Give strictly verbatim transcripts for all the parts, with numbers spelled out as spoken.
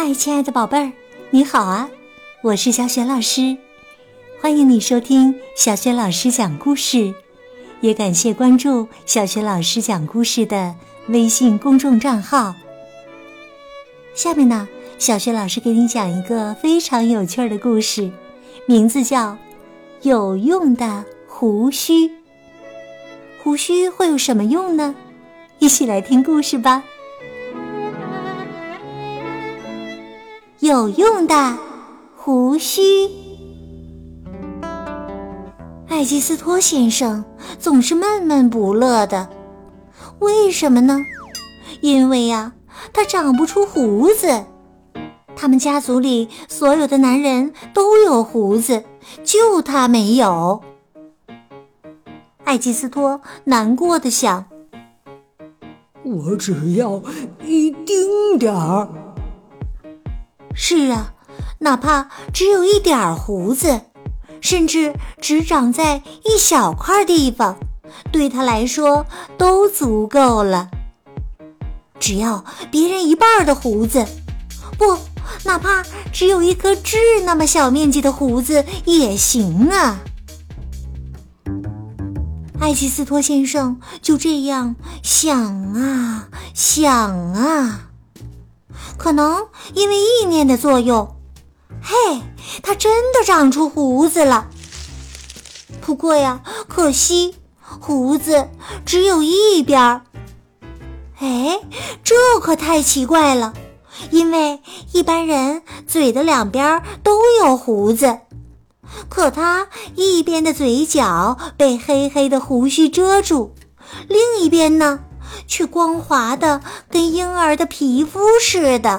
嗨，亲爱的宝贝儿，你好啊！我是小雪老师，欢迎你收听小雪老师讲故事，也感谢关注小雪老师讲故事的微信公众账号。下面呢，小雪老师给你讲一个非常有趣的故事，名字叫《有用的胡须》。胡须会有什么用呢？一起来听故事吧。有用的胡须。艾基斯托先生总是闷闷不乐的，为什么呢？因为呀、啊，他长不出胡子。他们家族里所有的男人都有胡子，就他没有。艾基斯托难过的想， 我只要一丁点儿。 是啊，哪怕只有一点胡子，甚至只长在一小块地方，对他来说都足够了。只要别人一半的胡子，不，哪怕只有一颗痣那么小面积的胡子也行啊。艾基斯托先生就这样想啊想啊，可能因为意念的作用，嘿，他真的长出胡子了。不过呀，可惜胡子只有一边。哎，这可太奇怪了，因为一般人嘴的两边都有胡子，可他一边的嘴角被黑黑的胡须遮住，另一边呢却光滑的跟婴儿的皮肤似的。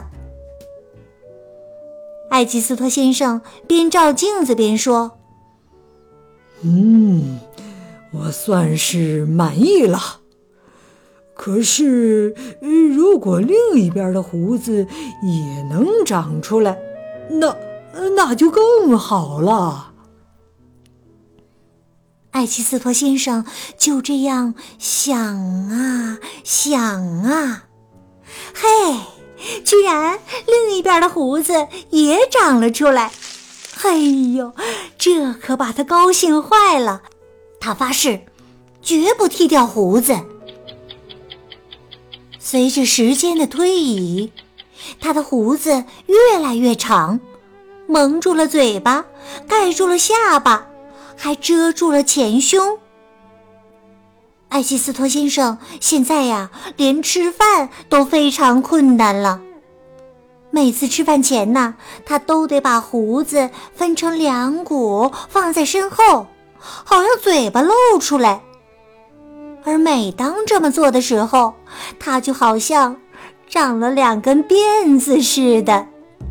艾基斯托先生边照镜子边说， 嗯，我算是满意了。可是如果另一边的胡子也能长出来，那那就更好了。 艾基斯托先生就这样想啊想啊，嘿，居然另一边的胡子也长了出来。哎呦，这可把他高兴坏了，他发誓绝不剃掉胡子。随着时间的推移，他的胡子越来越长，蒙住了嘴巴，盖住了下巴，还遮住了前胸。艾基斯托先生现在呀，连吃饭都非常困难了。每次吃饭前呢，他都得把胡子分成两股放在身后，好让嘴巴露出来。而每当这么做的时候，他就好像长了两根辫子似的。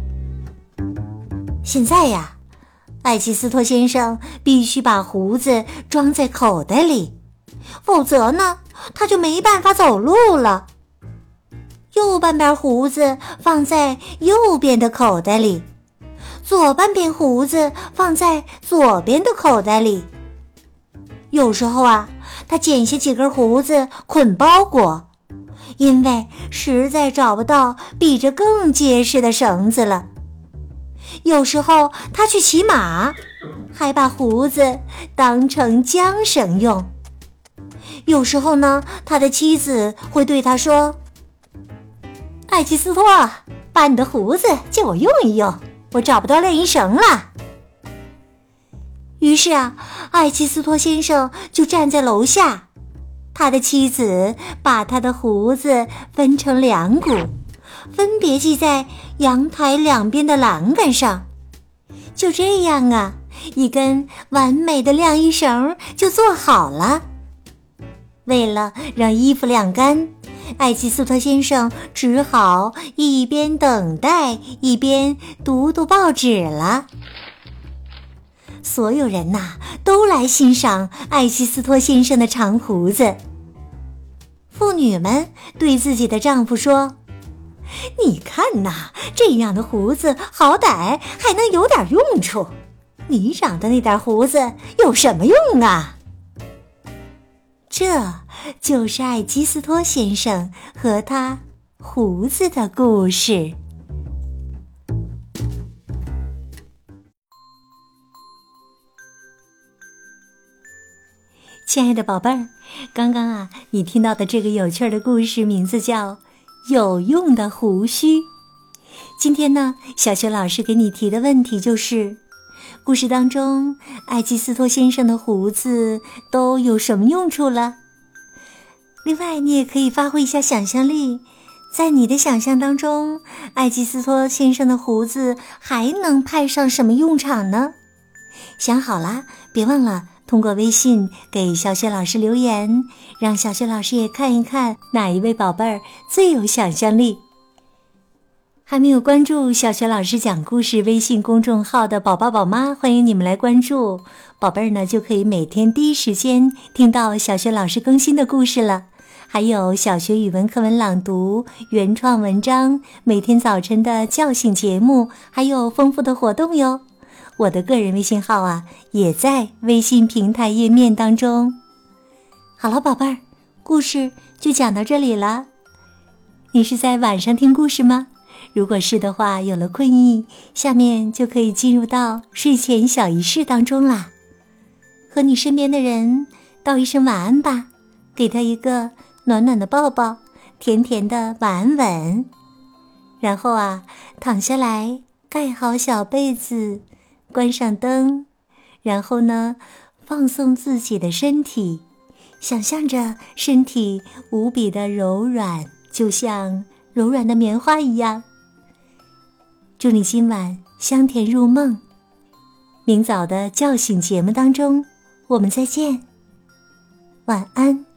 现在呀，艾基斯托先生必须把胡子装在口袋里，否则呢，他就没办法走路了。右半边胡子放在右边的口袋里，左半边胡子放在左边的口袋里。有时候啊，他剪下几根胡子捆包裹，因为实在找不到比这更结实的绳子了。有时候他去骑马，还把胡子当成缰绳用。有时候呢，他的妻子会对他说，艾基斯托，把你的胡子借我用一用，我找不到晾衣绳了。于是啊，艾基斯托先生就站在楼下，他的妻子把他的胡子分成两股，分别系在阳台两边的栏杆上。就这样啊，一根完美的晾衣绳就做好了。为了让衣服晾干，艾基斯托先生只好一边等待一边读读报纸了。所有人呐、啊，都来欣赏艾基斯托先生的长胡子。妇女们对自己的丈夫说，你看呐，这样的胡子好歹还能有点用处，你长的那点胡子有什么用啊？这就是艾基斯托先生和他胡子的故事。 亲爱的宝贝儿，刚刚啊，你听到的这个有趣的故事名字叫《有用的胡须》。今天呢，小雪老师给你提的问题就是，故事当中艾基斯托先生的胡子都有什么用处了？另外，你也可以发挥一下想象力，在你的想象当中，艾基斯托先生的胡子还能派上什么用场呢？想好啦，别忘了通过微信给小雪老师留言，让小雪老师也看一看哪一位宝贝儿最有想象力。还没有关注小雪老师讲故事微信公众号的宝宝宝妈，欢迎你们来关注，宝贝儿呢就可以每天第一时间听到小雪老师更新的故事了。还有小学语文课文朗读、原创文章，每天早晨的叫醒节目，还有丰富的活动哟。我的个人微信号啊，也在微信平台页面当中。好了，宝贝儿，故事就讲到这里了。你是在晚上听故事吗？如果是的话，有了困意，下面就可以进入到睡前小仪式当中啦。和你身边的人道一声晚安吧，给他一个暖暖的抱抱，甜甜的晚安吻。然后啊，躺下来，盖好小被子，关上灯，然后呢，放松自己的身体，想象着身体无比的柔软，就像柔软的棉花一样。祝你今晚香甜入梦，明早的叫醒节目当中，我们再见，晚安。